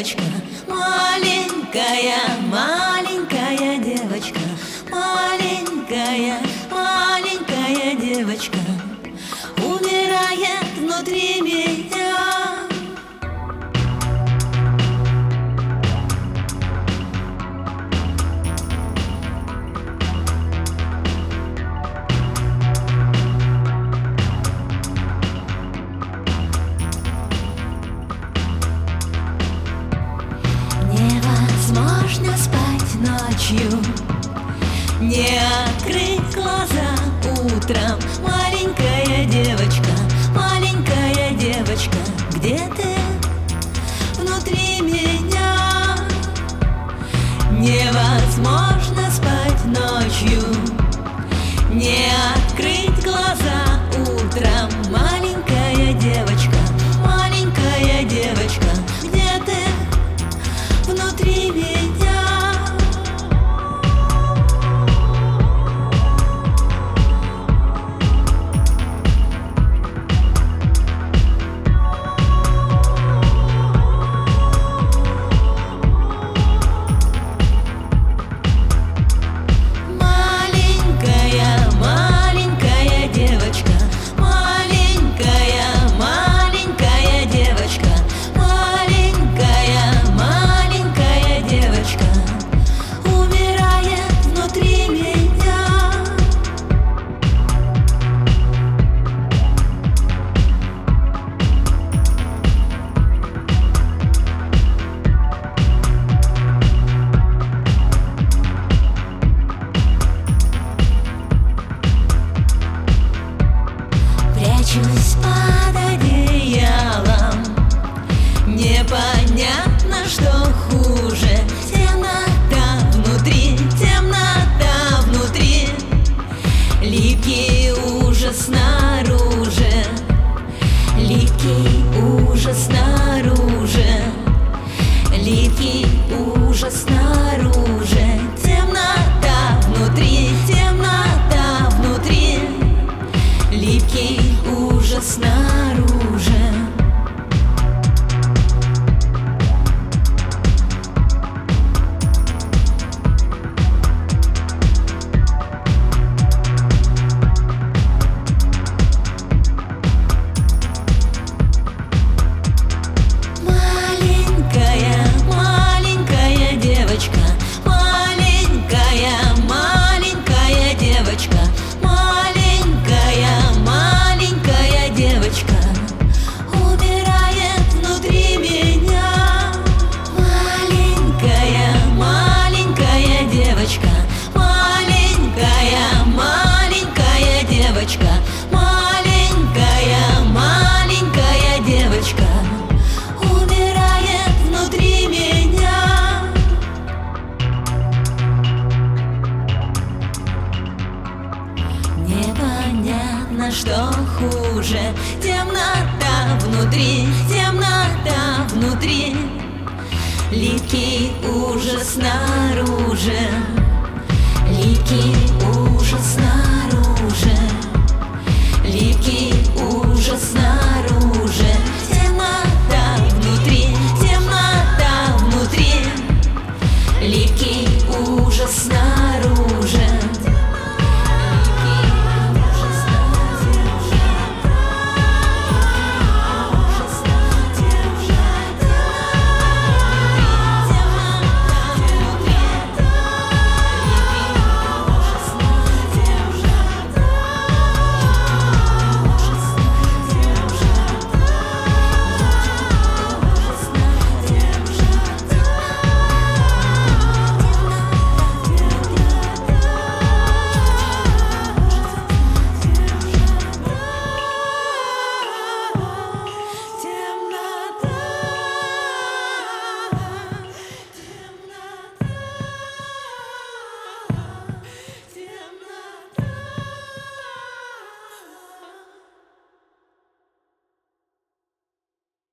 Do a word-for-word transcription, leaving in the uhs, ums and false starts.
девочка, маленькая, маленькая девочка, маленькая, маленькая девочка, умирает внутри меня. Невозможно спать ночью, не открыть глаза утром. Маленькая девочка, маленькая девочка, где ты внутри меня? Невозможно спать ночью, не открыть глаза утром. Маленькая девочка, маленькая девочка, где ты внутри меня? Маленькая, маленькая девочка, маленькая, маленькая девочка, маленькая, маленькая девочка, умирает внутри меня. Прячусь под одеялом, непонятно, что хуже. Темнота внутри, темнота внутри, липкий ужас снаружи, липкий ужас снаружи, липкий ужас снаружи. Темнота внутри, темнота внутри, липкий ужас снаружи. Маленькая, маленькая девочка, маленькая, маленькая девочка, маленькая, маленькая девочка, умирает внутри меня. Маленькая, маленькая девочка, маленькая, маленькая девочка, маленькая, маленькая девочка, умирает внутри меня. Непонятно, что хуже. Темнота внутри, темнота внутри, липкий ужас снаружи, липкий ужас снаружи, липкий